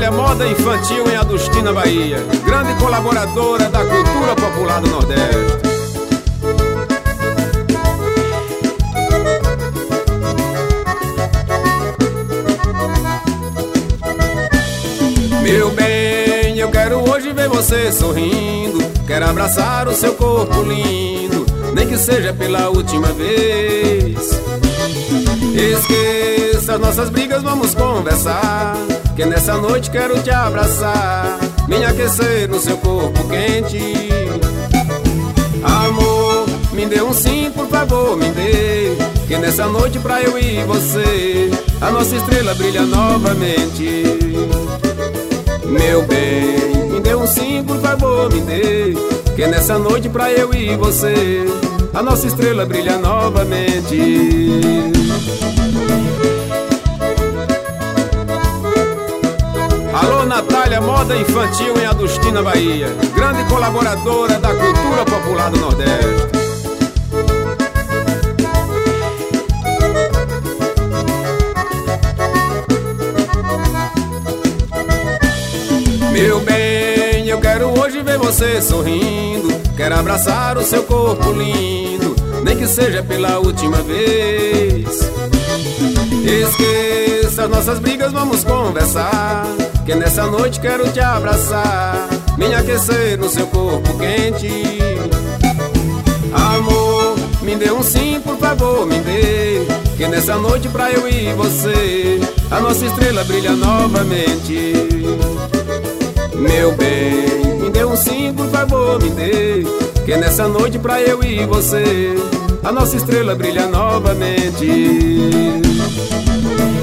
Natália, moda infantil em Adustina, Bahia, grande colaboradora da cultura popular do Nordeste. Meu bem, eu quero hoje ver você sorrindo, quero abraçar o seu corpo lindo, nem que seja pela última vez. Esqueça as nossas brigas, vamos conversar, que nessa noite quero te abraçar, me aquecer no seu corpo quente. Amor, me dê um sim, por favor, me dê, que nessa noite pra eu e você a nossa estrela brilha novamente. Meu bem, me dê um sim, por favor, me dê, que nessa noite pra eu e você a nossa estrela brilha novamente. Alô, Natália, moda infantil em Adustina, Bahia, grande colaboradora da cultura popular do Nordeste. Meu bem, eu quero hoje ver você sorrindo, quero abraçar o seu corpo lindo, nem que seja pela última vez. Esqueça as nossas brigas, vamos conversar, que nessa noite quero te abraçar, me aquecer no seu corpo quente. Amor, me dê um sim, por favor, me dê, que nessa noite pra eu e você a nossa estrela brilha novamente. Meu bem, me dê um sim, por favor, me dê, que nessa noite pra eu e você a nossa estrela brilha novamente.